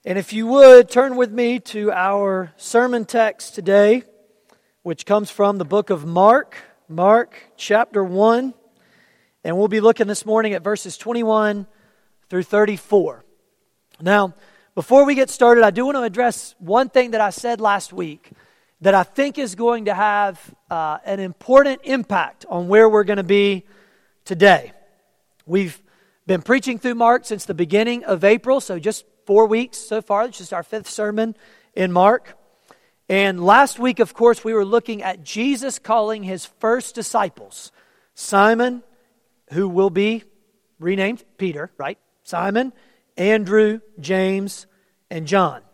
And if you would, turn with me to our sermon text today, which comes from the book of Mark, chapter 1. And we'll be looking this morning at verses 21 through 34. Now, before we get started, I do want to address one thing that I said last week that I think is going to have an important impact on where we're going to be today. We've been preaching through Mark since the beginning of April, so just 4 weeks so far. It's just our fifth sermon in Mark. And last week, of course, we were looking at Jesus calling his first disciples. Simon, who will be renamed Peter, right? Simon, Andrew, James, and John.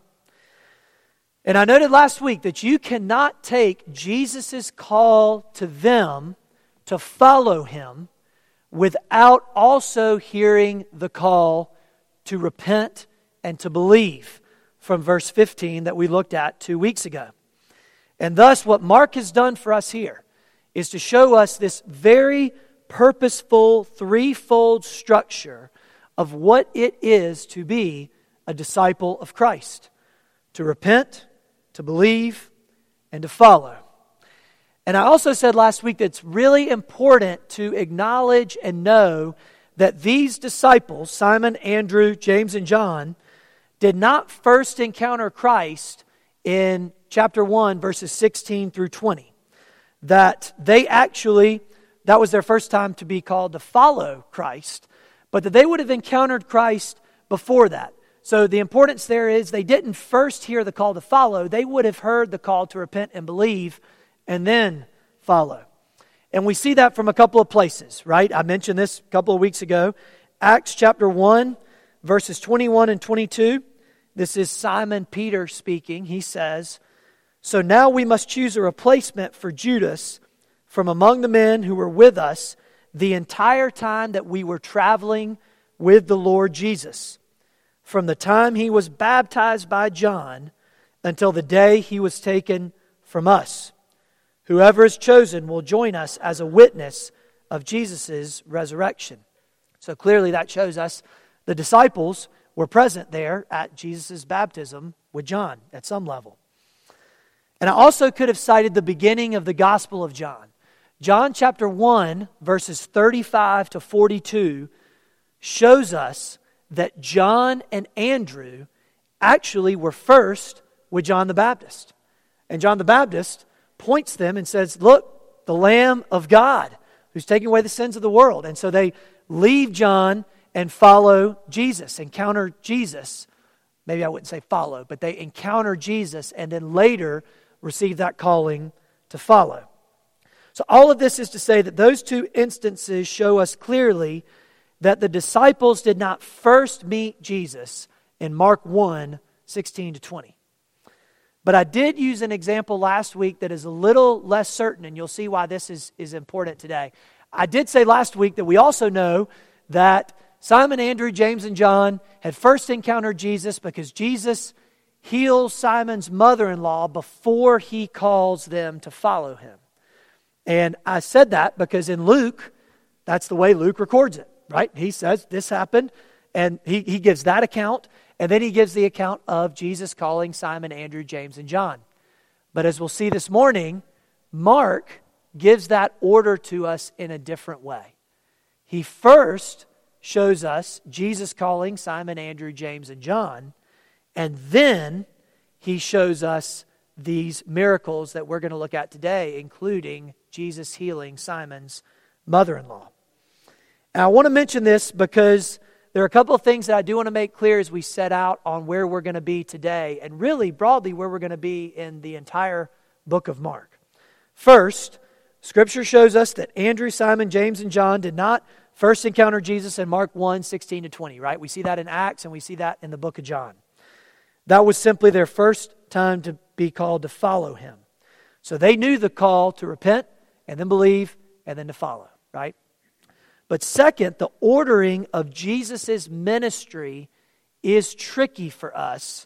And I noted last week that you cannot take Jesus' call to them to follow him without also hearing the call to repent and to believe from verse 15 that we looked at 2 weeks ago. And thus what Mark has done for us here is to show us this very purposeful threefold structure of what it is to be a disciple of Christ. To repent, to believe, and to follow. And I also said last week that it's really important to acknowledge and know that these disciples, Simon, Andrew, James, and John, did not first encounter Christ in chapter 1, verses 16 through 20. That was their first time to be called to follow Christ, but that they would have encountered Christ before that. So the importance there is they didn't first hear the call to follow, they would have heard the call to repent and believe, and then follow. And we see that from a couple of places, right? I mentioned this a couple of weeks ago. Acts chapter 1, verses 21 and 22. This is Simon Peter speaking. He says, "So now we must choose a replacement for Judas from among the men who were with us the entire time that we were traveling with the Lord Jesus, from the time he was baptized by John until the day he was taken from us. Whoever is chosen will join us as a witness of Jesus' resurrection." So clearly that shows us the disciples were present there at Jesus' baptism with John at some level. And I also could have cited the beginning of the Gospel of John. John chapter 1, verses 35 to 42 shows us that John and Andrew actually were first with John the Baptist. And John the Baptist points them and says, "Look, the Lamb of God who's taking away the sins of the world." And so they leave John and follow Jesus, encounter Jesus. Maybe I wouldn't say follow, but they encounter Jesus and then later receive that calling to follow. So all of this is to say that those two instances show us clearly that the disciples did not first meet Jesus in Mark 1, 16 to 20. But I did use an example last week that is a little less certain, and you'll see why this is important today. I did say last week that we also know that Simon, Andrew, James, and John had first encountered Jesus because Jesus heals Simon's mother-in-law before he calls them to follow him. And I said that because in Luke, that's the way Luke records it, right? He says this happened, and he gives that account, and then he gives the account of Jesus calling Simon, Andrew, James, and John. But as we'll see this morning, Mark gives that order to us in a different way. He first shows us Jesus calling Simon, Andrew, James, and John, and then he shows us these miracles that we're going to look at today, including Jesus healing Simon's mother-in-law. And I want to mention this because there are a couple of things that I do want to make clear as we set out on where we're going to be today, and really broadly where we're going to be in the entire book of Mark. First, Scripture shows us that Andrew, Simon, James, and John did not first encounter Jesus in Mark 1, 16 to 20, right? We see that in Acts and we see that in the book of John. That was simply their first time to be called to follow him. So they knew the call to repent and then believe and then to follow, right? But second, the ordering of Jesus' ministry is tricky for us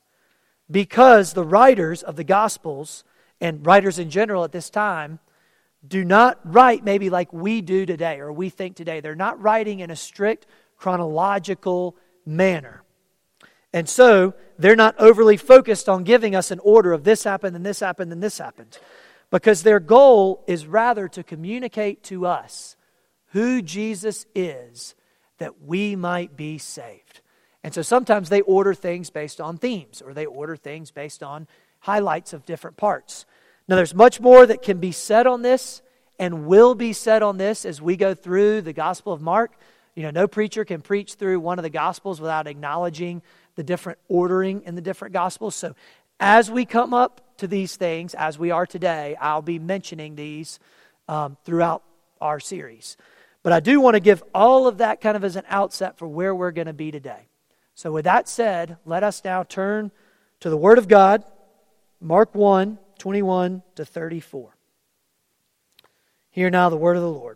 because the writers of the Gospels and writers in general at this time do not write maybe like we do today or we think today. They're not writing in a strict chronological manner. And so they're not overly focused on giving us an order of this happened and this happened and this happened. Because their goal is rather to communicate to us who Jesus is, that we might be saved. And so sometimes they order things based on themes, or they order things based on highlights of different parts. Now there's much more that can be said on this and will be said on this as we go through the Gospel of Mark. No preacher can preach through one of the Gospels without acknowledging the different ordering in the different Gospels. So as we come up to these things, as we are today, I'll be mentioning these throughout our series. But I do want to give all of that kind of as an outset for where we're going to be today. So with that said, let us now turn to the Word of God, Mark 1, 21 to 34. Hear now the word of the Lord.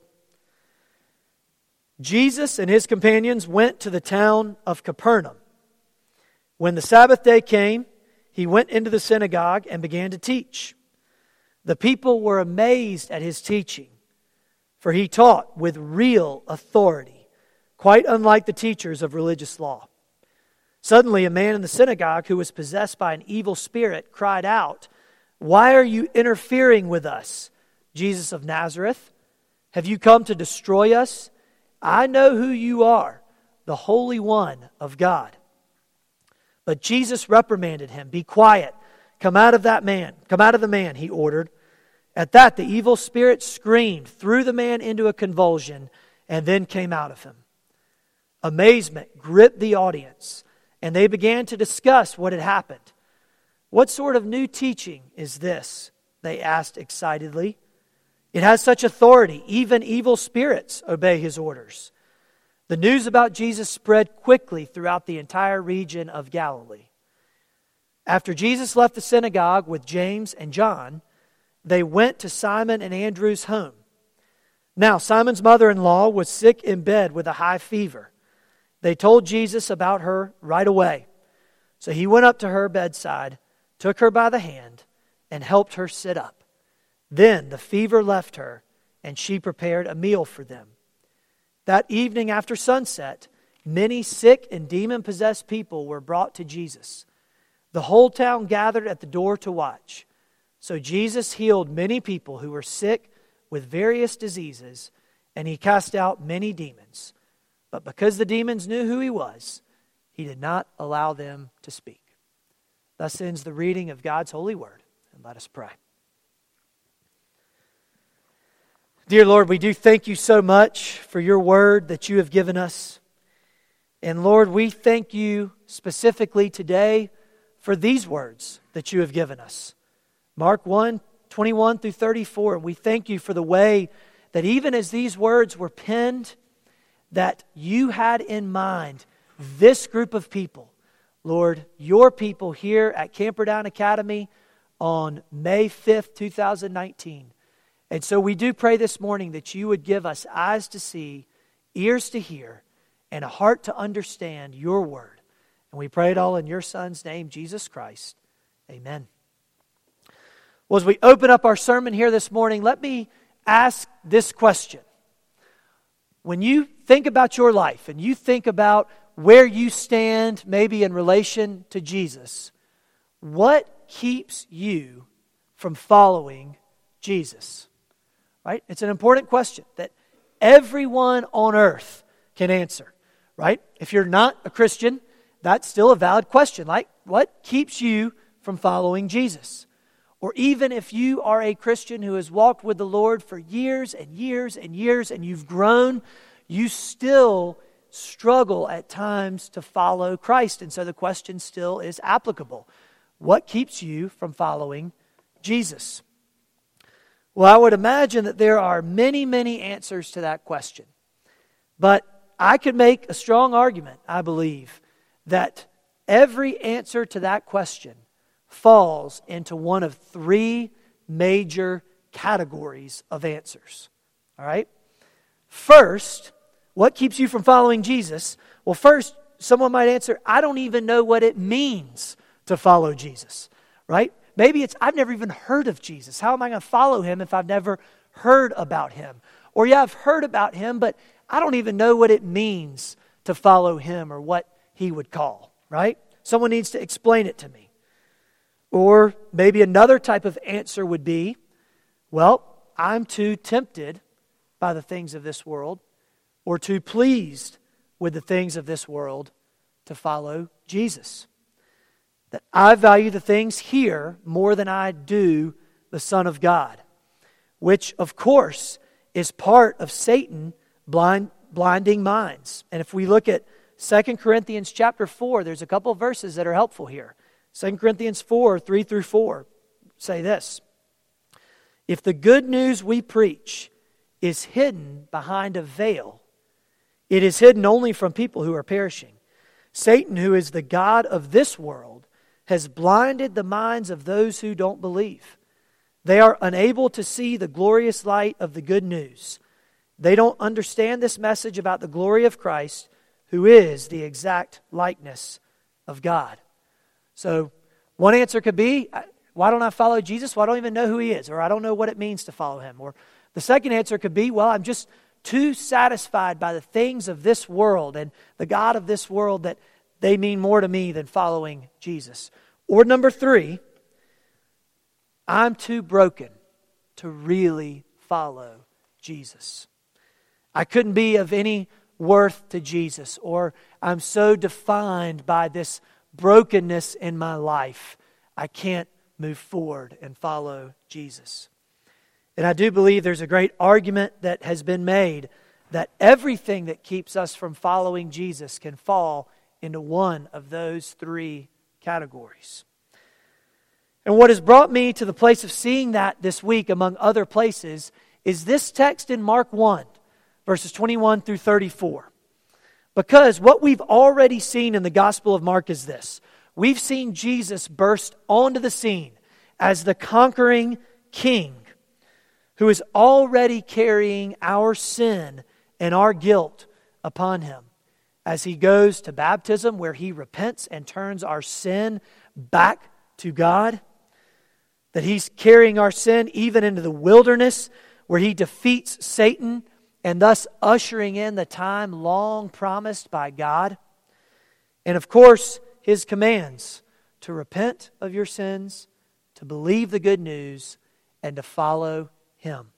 Jesus and his companions went to the town of Capernaum. When the Sabbath day came, he went into the synagogue and began to teach. The people were amazed at his teaching, for he taught with real authority, quite unlike the teachers of religious law. Suddenly, a man in the synagogue who was possessed by an evil spirit cried out, "Why are you interfering with us, Jesus of Nazareth? Have you come to destroy us? I know who you are, the Holy One of God." But Jesus reprimanded him. "Be quiet. Come out of the man," he ordered. At that, the evil spirit screamed, threw the man into a convulsion, and then came out of him. Amazement gripped the audience, and they began to discuss what had happened. "What sort of new teaching is this?" they asked excitedly. "It has such authority, even evil spirits obey his orders." The news about Jesus spread quickly throughout the entire region of Galilee. After Jesus left the synagogue with James and John, they went to Simon and Andrew's home. Now, Simon's mother-in-law was sick in bed with a high fever. They told Jesus about her right away. So he went up to her bedside, took her by the hand, and helped her sit up. Then the fever left her, and she prepared a meal for them. That evening after sunset, many sick and demon-possessed people were brought to Jesus. The whole town gathered at the door to watch. So Jesus healed many people who were sick with various diseases, and he cast out many demons. But because the demons knew who he was, he did not allow them to speak. Thus ends the reading of God's holy word. And let us pray. Dear Lord, we do thank you so much for your word that you have given us. And Lord, we thank you specifically today for these words that you have given us. Mark 1, 21 through 34. And we thank you for the way that even as these words were penned, that you had in mind this group of people. Lord, your people here at Camperdown Academy on May 5th, 2019. And so we do pray this morning that you would give us eyes to see, ears to hear, and a heart to understand your word. And we pray it all in your Son's name, Jesus Christ. Amen. Well, as we open up our sermon here this morning, let me ask this question. When you think about your life and you think about where you stand maybe in relation to Jesus, what keeps you from following Jesus? Right? It's an important question that everyone on earth can answer. Right? If you're not a Christian, that's still a valid question. Like, what keeps you from following Jesus? Or even if you are a Christian who has walked with the Lord for years and years and years and you've grown, you still struggle at times to follow Christ. And so the question still is applicable. What keeps you from following Jesus? Well, I would imagine that there are many, many answers to that question. But I could make a strong argument, I believe, that every answer to that question falls into one of three major categories of answers. All right? First, what keeps you from following Jesus? Well, first, someone might answer, I don't even know what it means to follow Jesus. Right? Maybe it's, I've never even heard of Jesus. How am I going to follow him if I've never heard about him? Or yeah, I've heard about him, but I don't even know what it means to follow him or what he would call. Right? someone needs to explain it to me. Or maybe another type of answer would be, well, I'm too tempted by the things of this world or too pleased with the things of this world to follow Jesus. That I value the things here more than I do the Son of God, which of course is part of Satan blinding minds. And if we look at 2 Corinthians chapter 4, there's a couple of verses that are helpful here. 2 Corinthians 4, 3 through 4 say this: if the good news we preach is hidden behind a veil, it is hidden only from people who are perishing. Satan, who is the god of this world, has blinded the minds of those who don't believe. They are unable to see the glorious light of the good news. They don't understand this message about the glory of Christ, who is the exact likeness of God. So, one answer could be, why don't I follow Jesus? Well, I don't even know who He is, or I don't know what it means to follow Him. Or the second answer could be, well, I'm just too satisfied by the things of this world and the God of this world that they mean more to me than following Jesus. Or number three, I'm too broken to really follow Jesus. I couldn't be of any worth to Jesus, or I'm so defined by this brokenness in my life, I can't move forward and follow Jesus. And I do believe there's a great argument that has been made that everything that keeps us from following Jesus can fall into one of those three categories. And what has brought me to the place of seeing that this week, among other places, is this text in Mark 1, verses 21 through 34. Because what we've already seen in the Gospel of Mark is this: we've seen Jesus burst onto the scene as the conquering King who is already carrying our sin and our guilt upon Him as He goes to baptism, where He repents and turns our sin back to God. That He's carrying our sin even into the wilderness, where He defeats Satan and thus ushering in the time long promised by God. And of course, His commands to repent of your sins, to believe the good news, and to follow Him.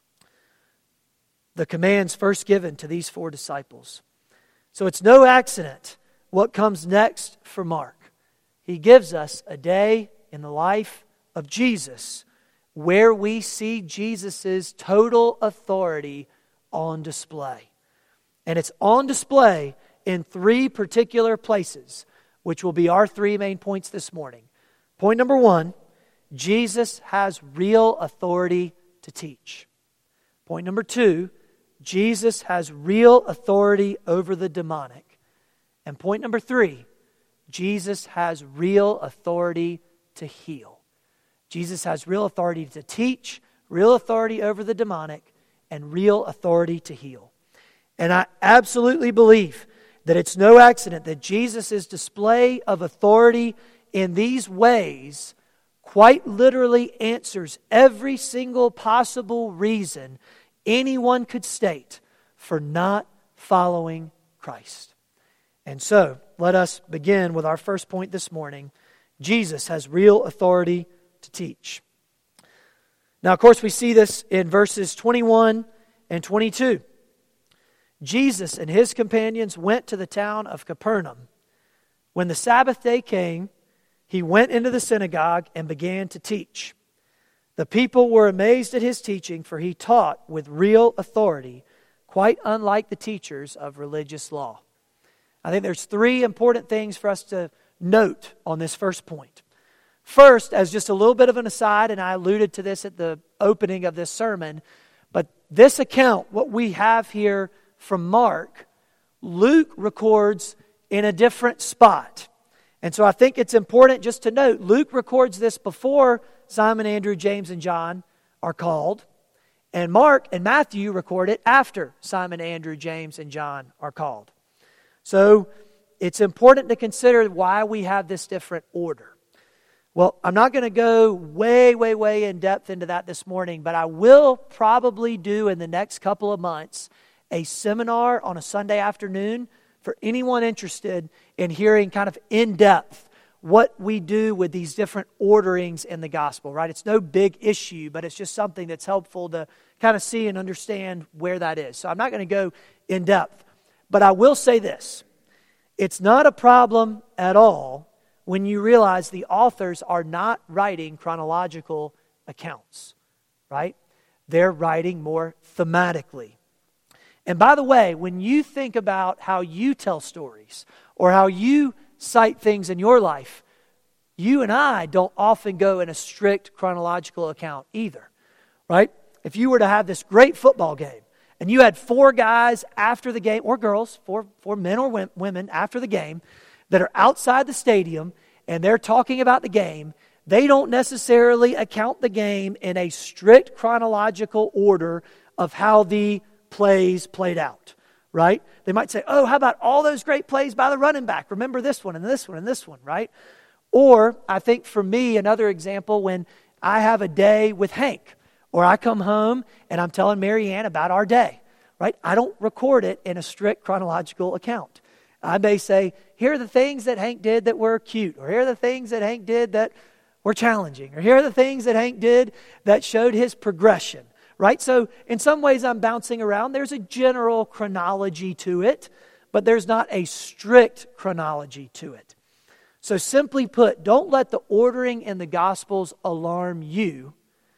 The commands first given to these 4 disciples. So it's no accident what comes next for Mark. He gives us a day in the life of Jesus where we see Jesus' total authority on display. And it's on display in 3 particular places, which will be our 3 main points this morning. Point number 1, Jesus has real authority to teach. Point number 2, Jesus has real authority over the demonic. And point number 3, Jesus has real authority to heal. Jesus has real authority to teach, real authority over the demonic, and real authority to heal. And I absolutely believe that it's no accident that Jesus' display of authority in these ways quite literally answers every single possible reason anyone could state for not following Christ. And so, let us begin with our first point this morning. Jesus has real authority to teach. Now, of course, we see this in verses 21 and 22. Jesus and His companions went to the town of Capernaum. When the Sabbath day came, He went into the synagogue and began to teach. The people were amazed at His teaching, for He taught with real authority, quite unlike the teachers of religious law. I think there's 3 important things for us to note on this first point. First, as just a little bit of an aside, and I alluded to this at the opening of this sermon, but this account, what we have here from Mark, Luke records in a different spot. And so I think it's important just to note, Luke records this before Simon, Andrew, James, and John are called. And Mark and Matthew record it after Simon, Andrew, James, and John are called. So it's important to consider why we have this different order. Well, I'm not going to go way in depth into that this morning, but I will probably do in the next couple of months a seminar on a Sunday afternoon for anyone interested in hearing kind of in depth what we do with these different orderings in the gospel, right? It's no big issue, but it's just something that's helpful to kind of see and understand where that is. So I'm not going to go in depth, but I will say this. It's not a problem at all when you realize the authors are not writing chronological accounts, right? They're writing more thematically. And by the way, when you think about how you tell stories or how you cite things in your life, you and I don't often go in a strict chronological account either, right? If you were to have this great football game and you had 4 guys after the game, or girls, four men or women after the game that are outside the stadium and they're talking about the game, they don't necessarily account the game in a strict chronological order of how the plays played out, right? They might say, oh, how about all those great plays by the running back? Remember this one and this one and this one, right? Or I think for me, another example, when I have a day with Hank, or I come home and I'm telling Mary Ann about our day, right? I don't record it in a strict chronological account. I may say, here are the things that Hank did that were cute, or here are the things that Hank did that were challenging, or here are the things that Hank did that showed his progression, right? So in some ways I'm bouncing around. There's a general chronology to it, but there's not a strict chronology to it. So simply put, don't let the ordering in the Gospels alarm you,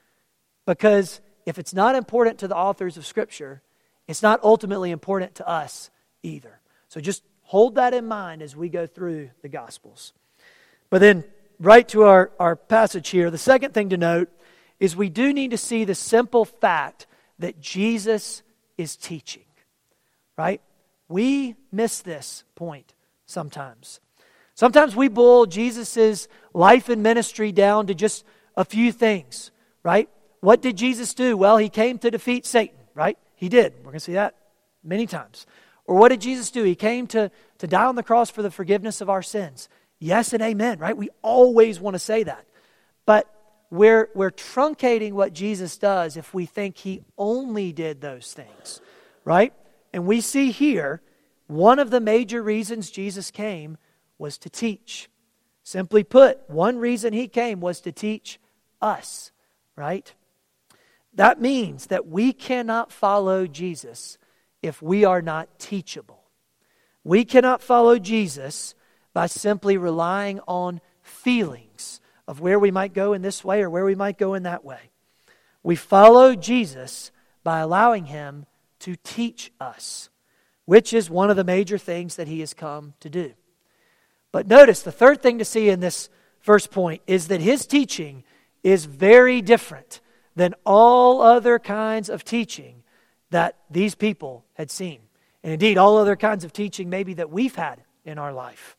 because if it's not important to the authors of Scripture, it's not ultimately important to us either. So just hold that in mind as we go through the Gospels. But then, right to our passage here, the second thing to note is we do need to see the simple fact that Jesus is teaching, right? We miss this point sometimes. Sometimes we boil Jesus' life and ministry down to just a few things, right? What did Jesus do? Well, He came to defeat Satan, right? He did. We're going to see that many times. Or what did Jesus do? He came to die on the cross for the forgiveness of our sins. Yes and amen, right? We always want to say that. But we're truncating what Jesus does if we think He only did those things, right? And we see here, one of the major reasons Jesus came was to teach. Simply put, one reason He came was to teach us, right? That means that we cannot follow Jesus if we are not teachable. We cannot follow Jesus by simply relying on feelings of where we might go in this way or where we might go in that way. We follow Jesus by allowing Him to teach us, which is one of the major things that He has come to do. But notice, the third thing to see in this first point is that His teaching is very different than all other kinds of teaching that these people had seen. And indeed, all other kinds of teaching maybe that we've had in our life.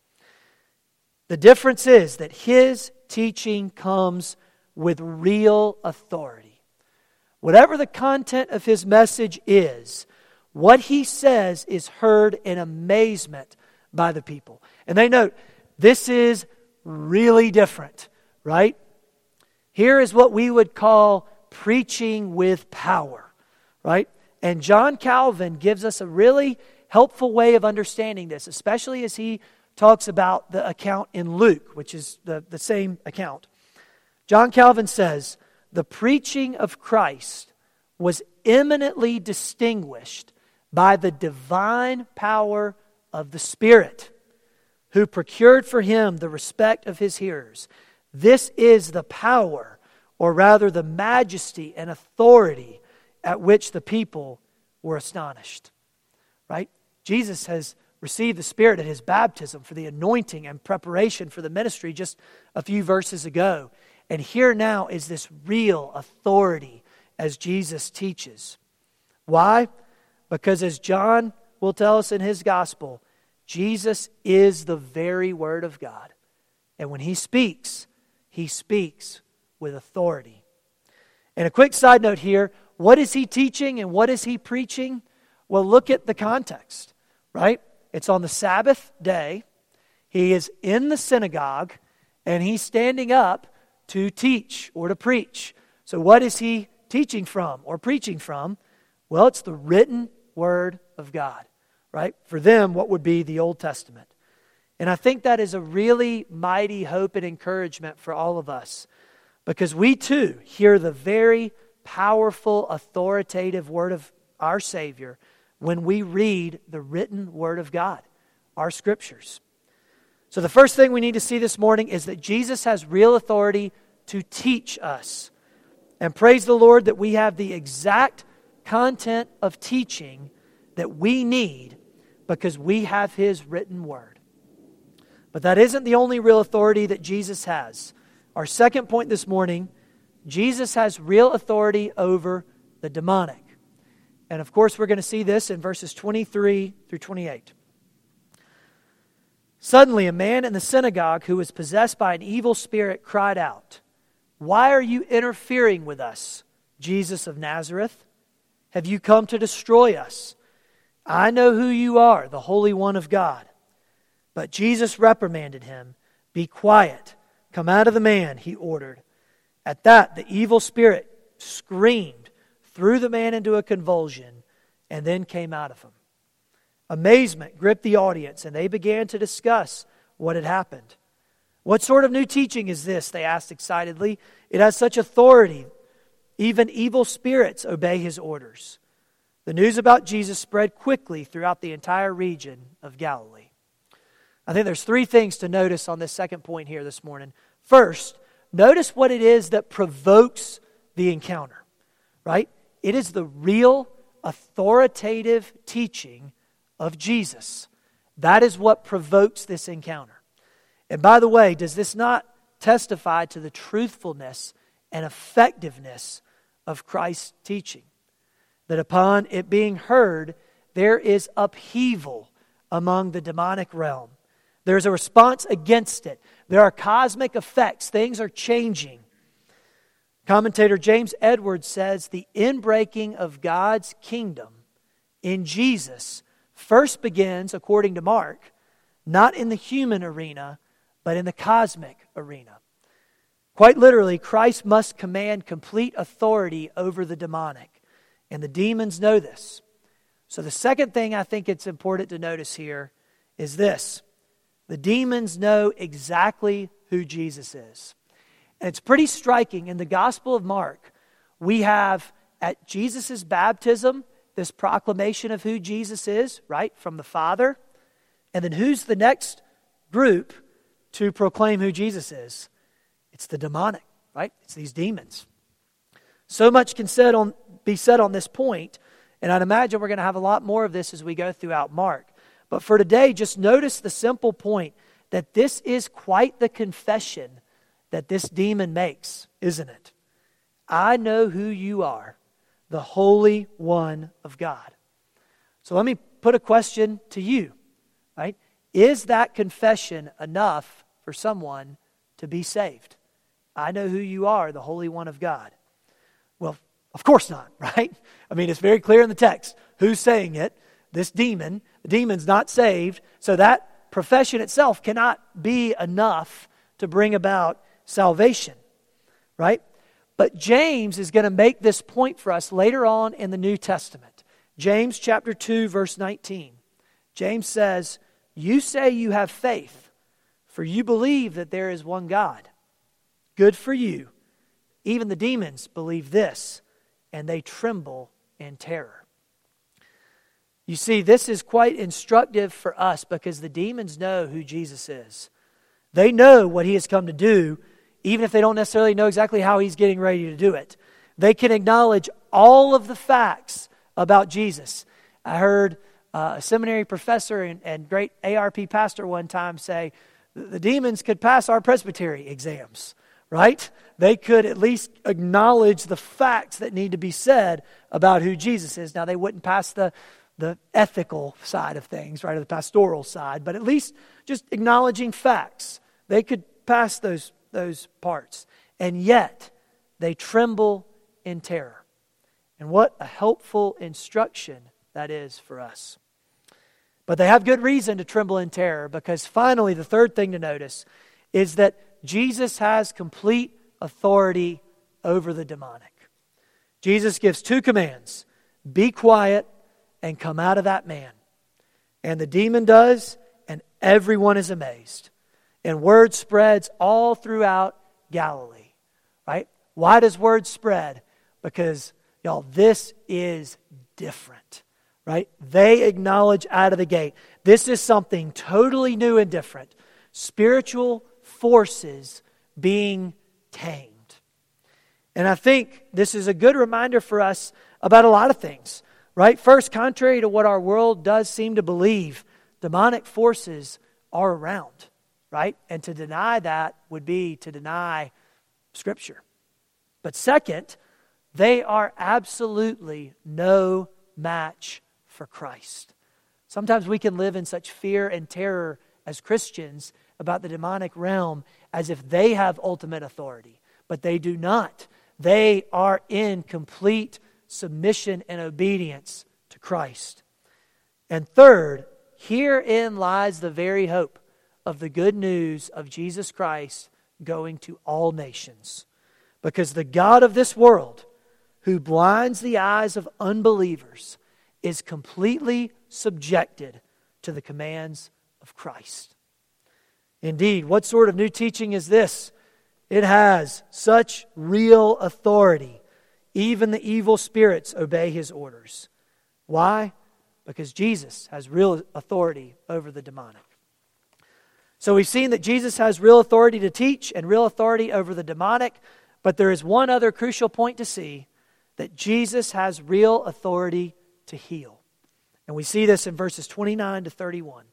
The difference is that His teaching comes with real authority. Whatever the content of His message is, what He says is heard in amazement by the people. And they note, this is really different, right? Here is what we would call preaching with power, right? And John Calvin gives us a really helpful way of understanding this, especially as he talks about the account in Luke, which is the same account. John Calvin says, the preaching of Christ was eminently distinguished by the divine power of the Spirit, who procured for Him the respect of His hearers. This is the power, or rather the majesty and authority at which the people were astonished. Right? Jesus has received the Spirit at His baptism for the anointing and preparation for the ministry just a few verses ago. And here now is this real authority as Jesus teaches. Why? Because as John will tell us in his gospel, Jesus is the very Word of God. And when He speaks with authority. And a quick side note here, what is He teaching and what is He preaching? Well, look at the context, right? It's on the Sabbath day. He is in the synagogue and He's standing up to teach or to preach. So what is He teaching from or preaching from? Well, it's the written Word of God, right? For them, what would be the Old Testament. And I think that is a really mighty hope and encouragement for all of us, because we too hear the very powerful, authoritative word of our Savior when we read the written Word of God, our Scriptures. So the first thing we need to see this morning is that Jesus has real authority to teach us. And praise the Lord that we have the exact content of teaching that we need because we have His written Word. But that isn't the only real authority that Jesus has. Our second point this morning, Jesus has real authority over the demonic. And of course, we're going to see this in verses 23 through 28. Suddenly, a man in the synagogue who was possessed by an evil spirit cried out, "Why are you interfering with us, Jesus of Nazareth? Have you come to destroy us? I know who you are, the Holy One of God." But Jesus reprimanded him. "Be quiet. Come out of the man," he ordered. At that, the evil spirit screamed, threw the man into a convulsion, and then came out of him. Amazement gripped the audience, and they began to discuss what had happened. "What sort of new teaching is this?" they asked excitedly. "It has such authority. Even evil spirits obey His orders." The news about Jesus spread quickly throughout the entire region of Galilee. I think there's three things to notice on this second point here this morning. First, notice what it is that provokes the encounter, right? It is the real authoritative teaching of Jesus. That is what provokes this encounter. And by the way, does this not testify to the truthfulness and effectiveness of Christ's teaching? That upon it being heard, there is upheaval among the demonic realm. There's a response against it. There are cosmic effects. Things are changing. Commentator James Edwards says the inbreaking of God's kingdom in Jesus first begins, according to Mark, not in the human arena, but in the cosmic arena. Quite literally, Christ must command complete authority over the demonic. And the demons know this. So the second thing I think it's important to notice here is this. The demons know exactly who Jesus is. And it's pretty striking. In the Gospel of Mark, we have at Jesus' baptism this proclamation of who Jesus is, right, from the Father. And then who's the next group to proclaim who Jesus is? It's the demonic, right? It's these demons. So much can be said on this point, and I'd imagine we're going to have a lot more of this as we go throughout Mark. But for today, just notice the simple point that this is quite the confession that this demon makes, isn't it? I know who you are, the Holy One of God. So let me put a question to you, right? Is that confession enough for someone to be saved? I know who you are, the Holy One of God. Well, of course not, right? I mean, it's very clear in the text. Who's saying it? This demon. The demon's not saved. So that profession itself cannot be enough to bring about salvation, right? But James is going to make this point for us later on in the New Testament. James chapter 2, verse 19. James says, "You say you have faith, for you believe that there is one God. Good for you. Even the demons believe this, and they tremble in terror." You see, this is quite instructive for us because the demons know who Jesus is. They know what He has come to do, even if they don't necessarily know exactly how He's getting ready to do it. They can acknowledge all of the facts about Jesus. I heard a seminary professor and great ARP pastor one time say, the demons could pass our presbytery exams, right? They could at least acknowledge the facts that need to be said about who Jesus is. Now, they wouldn't pass the ethical side of things, right, or the pastoral side, but at least just acknowledging facts. They could pass those parts. And yet, they tremble in terror. And what a helpful instruction that is for us. But they have good reason to tremble in terror because finally, the third thing to notice is that Jesus has complete authority over the demonic. Jesus gives two commands: be quiet and come out of that man. And the demon does, and everyone is amazed. And word spreads all throughout Galilee, right? Why does word spread? Because, y'all, this is different, right? They acknowledge out of the gate, this is something totally new and different. Spiritual forces being tamed. And I think this is a good reminder for us about a lot of things, right? First, contrary to what our world does seem to believe, demonic forces are around, right? And to deny that would be to deny Scripture. But second, they are absolutely no match for Christ. Sometimes we can live in such fear and terror as Christians about the demonic realm as if they have ultimate authority. But they do not. They are in complete submission and obedience to Christ. And third, herein lies the very hope of the good news of Jesus Christ going to all nations. Because the God of this world, who blinds the eyes of unbelievers, is completely subjected to the commands of Christ. Indeed, what sort of new teaching is this? It has such real authority. Even the evil spirits obey His orders. Why? Because Jesus has real authority over the demonic. So we've seen that Jesus has real authority to teach and real authority over the demonic, but there is one other crucial point to see, that Jesus has real authority to heal. And we see this in verses 29 to 31.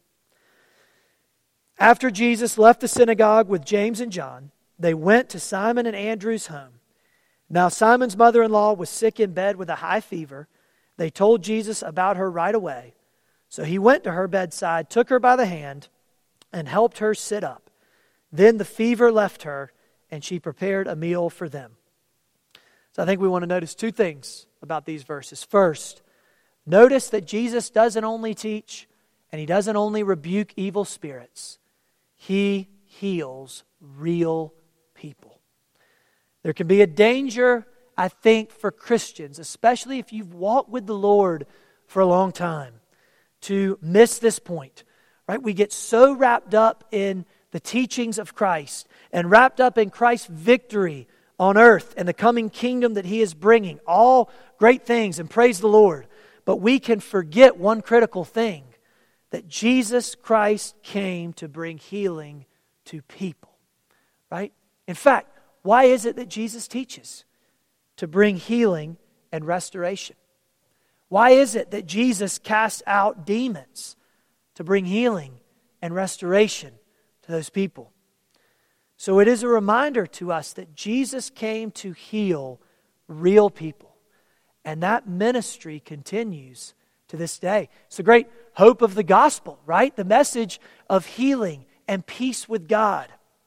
After Jesus left the synagogue with James and John, they went to Simon and Andrew's home. Now Simon's mother-in-law was sick in bed with a high fever. They told Jesus about her right away. So He went to her bedside, took her by the hand, and helped her sit up. Then the fever left her, and she prepared a meal for them. So I think we want to notice two things about these verses. First, notice that Jesus doesn't only teach, and He doesn't only rebuke evil spirits. He heals real people. There can be a danger, I think, for Christians, especially if you've walked with the Lord for a long time, to miss this point. Right? We get so wrapped up in the teachings of Christ and wrapped up in Christ's victory on earth and the coming kingdom that He is bringing. All great things, and praise the Lord. But we can forget one critical thing, that Jesus Christ came to bring healing to people. Right? In fact, why is it that Jesus teaches? To bring healing and restoration. Why is it that Jesus casts out demons? To bring healing and restoration to those people. So it is a reminder to us that Jesus came to heal real people. And that ministry continues to this day. It's the great hope of the gospel, right? The message of healing and peace with God.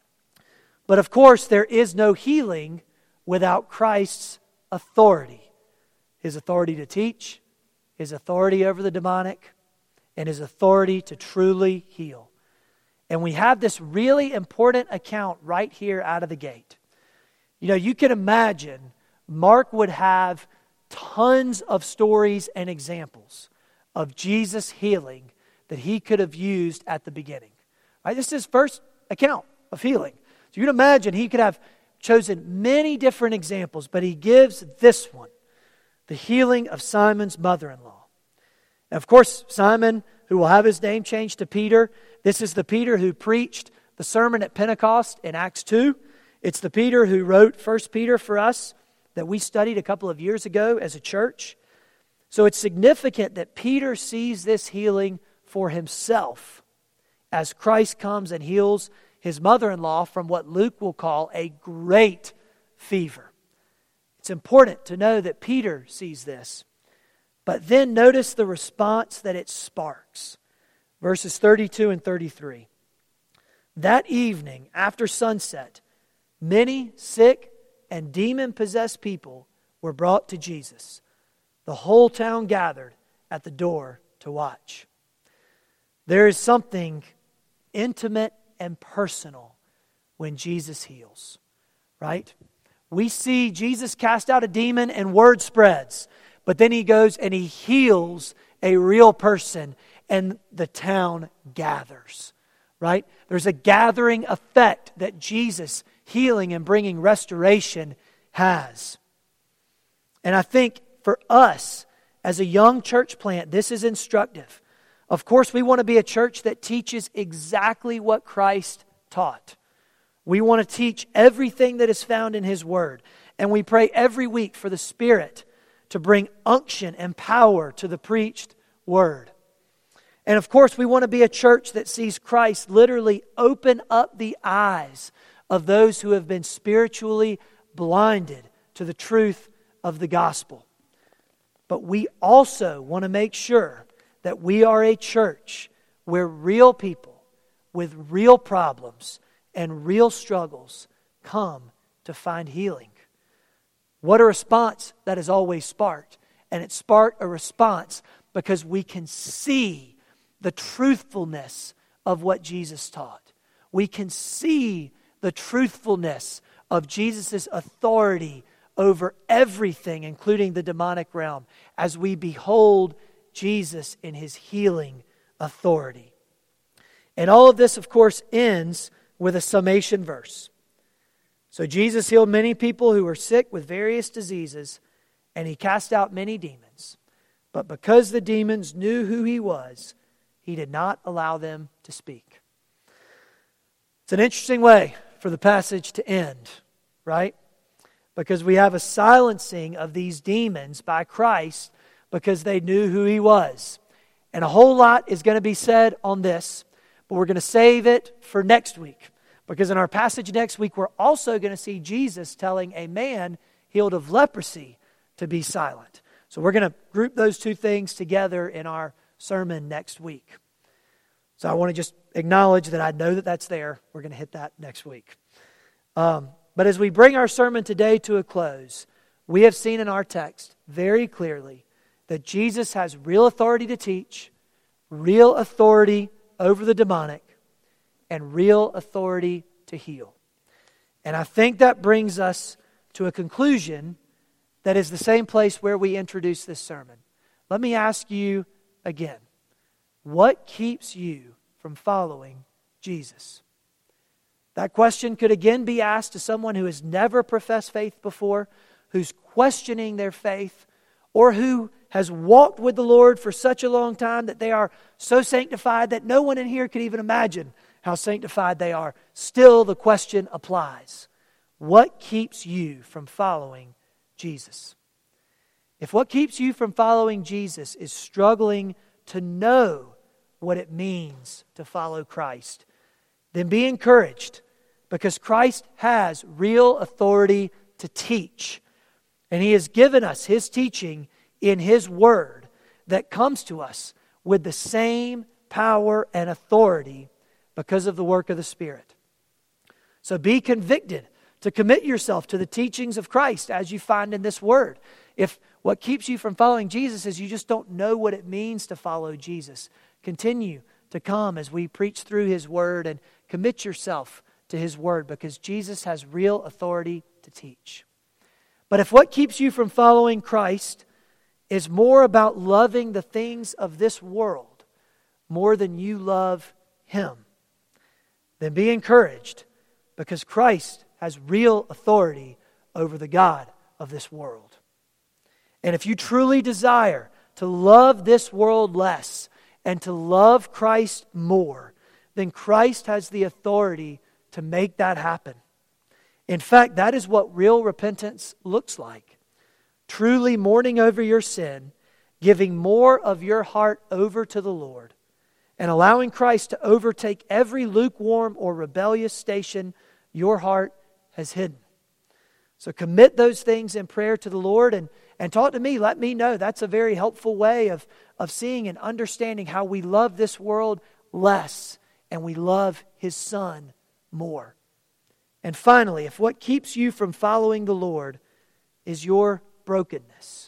But of course, there is no healing without Christ's authority. His authority to teach, His authority over the demonic, and His authority to truly heal. And we have this really important account right here out of the gate. You know, you can imagine Mark would have tons of stories and examples of Jesus healing that he could have used at the beginning. Right? This is his first account of healing. So you can imagine he could have chosen many different examples, but he gives this one, the healing of Simon's mother-in-law. And of course, Simon, who will have his name changed to Peter, this is the Peter who preached the sermon at Pentecost in Acts 2. It's the Peter who wrote 1 Peter for us that we studied a couple of years ago as a church. So it's significant that Peter sees this healing for himself as Christ comes and heals his mother-in-law from what Luke will call a great fever. It's important to know that Peter sees this. But then notice the response that it sparks. Verses 32 and 33. That evening, after sunset, many sick and demon-possessed people were brought to Jesus. The whole town gathered at the door to watch. There is something intimate and personal when Jesus heals, right? We see Jesus cast out a demon and word spreads. But then He goes and He heals a real person. and the town gathers, right? There's a gathering effect that Jesus healing and bringing restoration has. And I think for us, as a young church plant, this is instructive. Of course, we want to be a church that teaches exactly what Christ taught. We want to teach everything that is found in His Word. And we pray every week for the Spirit to bring unction and power to the preached Word. And of course, we want to be a church that sees Christ literally open up the eyes of those who have been spiritually blinded to the truth of the gospel. But we also want to make sure that we are a church where real people with real problems and real struggles come to find healing. What a response that has always sparked. And it sparked a response because we can see the truthfulness of what Jesus taught. We can see the truthfulness of Jesus' authority over everything, including the demonic realm, as we behold Jesus in His healing authority. And all of this, of course, ends with a summation verse. So Jesus healed many people who were sick with various diseases, and He cast out many demons. But because the demons knew who He was, He did not allow them to speak. It's an interesting way for the passage to end, right? Because we have a silencing of these demons by Christ because they knew who He was. And a whole lot is going to be said on this, but we're going to save it for next week. Because in our passage next week, we're also going to see Jesus telling a man healed of leprosy to be silent. So we're going to group those two things together in our sermon next week. So I want to just acknowledge that I know that that's there. We're going to hit that next week. But as we bring our sermon today to a close, we have seen in our text very clearly that Jesus has real authority to teach, real authority over the demonic, and real authority to heal. And I think that brings us to a conclusion that is the same place where we introduced this sermon. Let me ask you again, what keeps you from following Jesus? That question could again be asked to someone who has never professed faith before, who's questioning their faith, or who has walked with the Lord for such a long time that they are so sanctified that no one in here could even imagine how sanctified they are. Still, the question applies. What keeps you from following Jesus? If what keeps you from following Jesus is struggling to know what it means to follow Christ, then be encouraged, because Christ has real authority to teach. And He has given us His teaching in His Word that comes to us with the same power and authority because of the work of the Spirit. So be convicted to commit yourself to the teachings of Christ as you find in this Word. If what keeps you from following Jesus is you just don't know what it means to follow Jesus, continue to come as we preach through His Word and commit yourself to His Word, because Jesus has real authority to teach. But if what keeps you from following Christ is more about loving the things of this world more than you love Him, then be encouraged, because Christ has real authority over the god of this world. And if you truly desire to love this world less and to love Christ more, then Christ has the authority to make that happen. In fact, that is what real repentance looks like. Truly mourning over your sin, giving more of your heart over to the Lord, and allowing Christ to overtake every lukewarm or rebellious station your heart has hidden. So commit those things in prayer to the Lord and talk to me. Let me know. That's a very helpful way of seeing and understanding how we love this world less and we love His Son more. And finally, if what keeps you from following the Lord is your brokenness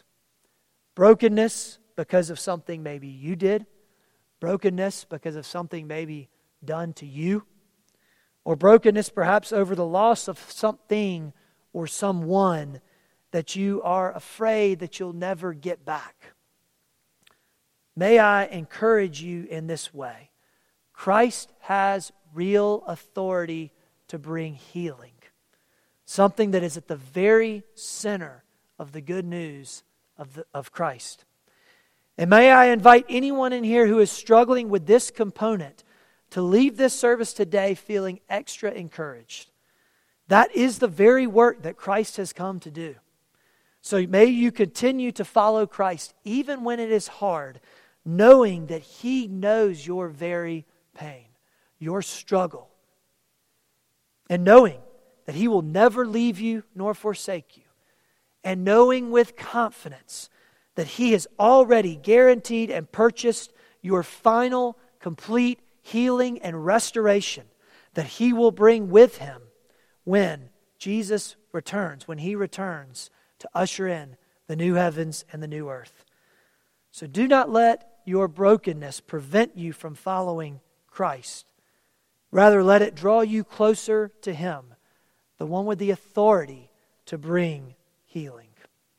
because of something maybe you did, brokenness because of something maybe done to you, or brokenness perhaps over the loss of something or someone that you are afraid that you'll never get back, may I encourage you in this way. Christ has real authority to bring healing, something that is at the very center of the good news of Christ. And may I invite anyone in here who is struggling with this component to leave this service today feeling extra encouraged. That is the very work that Christ has come to do. So may you continue to follow Christ even when it is hard, knowing that He knows your very pain, your struggle, and knowing that He will never leave you nor forsake you, and knowing with confidence that He has already guaranteed and purchased your final, complete healing and restoration that He will bring with Him when Jesus returns, when He returns to usher in the new heavens and the new earth. So do not let your brokenness prevent you from following Christ. Rather, let it draw you closer to Him, the one with the authority to bring healing.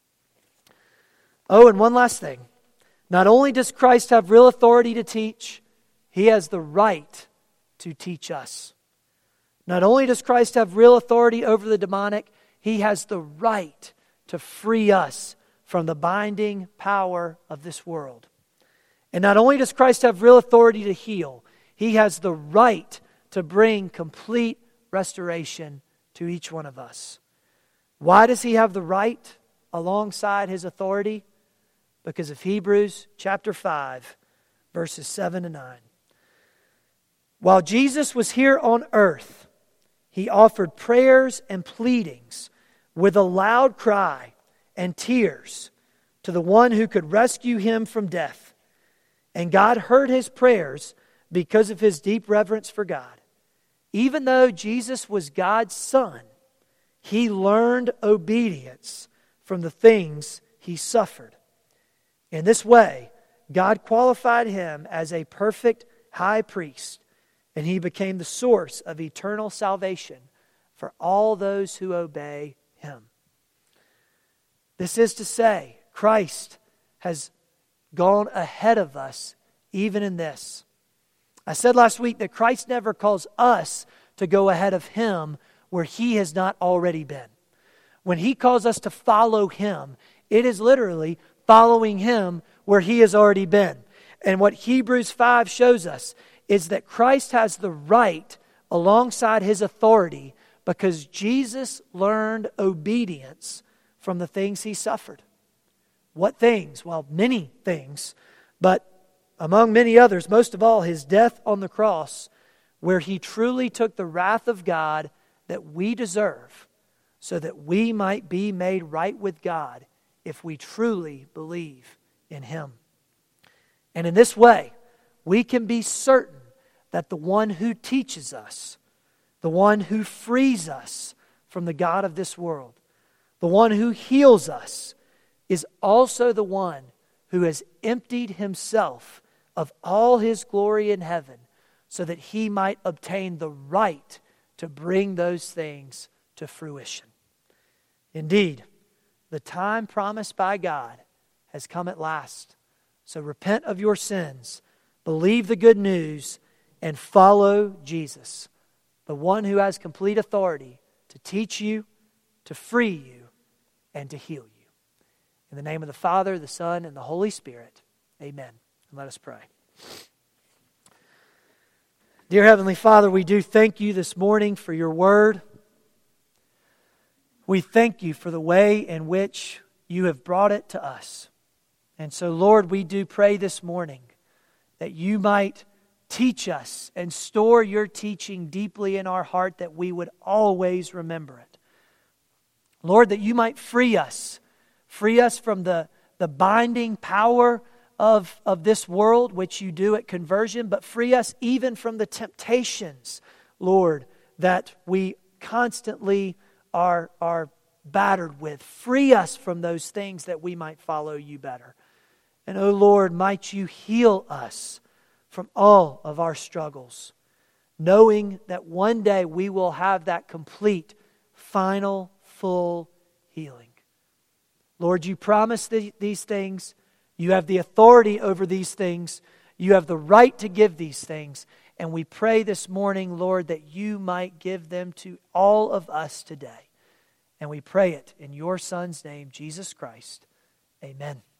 Oh, and one last thing. Not only does Christ have real authority to teach, He has the right to teach us. Not only does Christ have real authority over the demonic, He has the right to free us from the binding power of this world. And not only does Christ have real authority to heal, He has the right to bring complete restoration to each one of us. Why does He have the right alongside His authority? Because of Hebrews chapter 5, verses 7 to 9. While Jesus was here on earth, He offered prayers and pleadings with a loud cry and tears to the one who could rescue Him from death. And God heard His prayers because of His deep reverence for God. Even though Jesus was God's Son, He learned obedience from the things He suffered. In this way, God qualified Him as a perfect high priest, and He became the source of eternal salvation for all those who obey Him. This is to say, Christ has gone ahead of us even in this. I said last week that Christ never calls us to go ahead of Him where He has not already been. When He calls us to follow Him, it is literally following Him where He has already been. And what Hebrews 5 shows us is that Christ has the right alongside His authority because Jesus learned obedience from the things He suffered. What things? Well, many things, but among many others, most of all, His death on the cross, where He truly took the wrath of God that we deserve so that we might be made right with God if we truly believe in Him. And in this way, we can be certain that the one who teaches us, the one who frees us from the god of this world, the one who heals us, is also the one who has emptied Himself of all His glory in heaven so that He might obtain the right to bring those things to fruition. Indeed, the time promised by God has come at last. So repent of your sins, believe the good news, and follow Jesus, the one who has complete authority to teach you, to free you, and to heal you. In the name of the Father, the Son, and the Holy Spirit, amen. And let us pray. Dear Heavenly Father, we do thank You this morning for Your word. We thank You for the way in which You have brought it to us. And so, Lord, we do pray this morning that You might teach us and store Your teaching deeply in our heart, that we would always remember it. Lord, that You might free us from the binding power of this world, which You do at conversion, but free us even from the temptations, Lord, that we constantly are battered with. Free us from those things that we might follow You better. And, oh Lord, might You heal us from all of our struggles, knowing that one day we will have that complete, final, full healing. Lord, You promised these things. You have the authority over these things. You have the right to give these things. And we pray this morning, Lord, that you might give them to all of us today. And we pray it in your Son's name, Jesus Christ. Amen.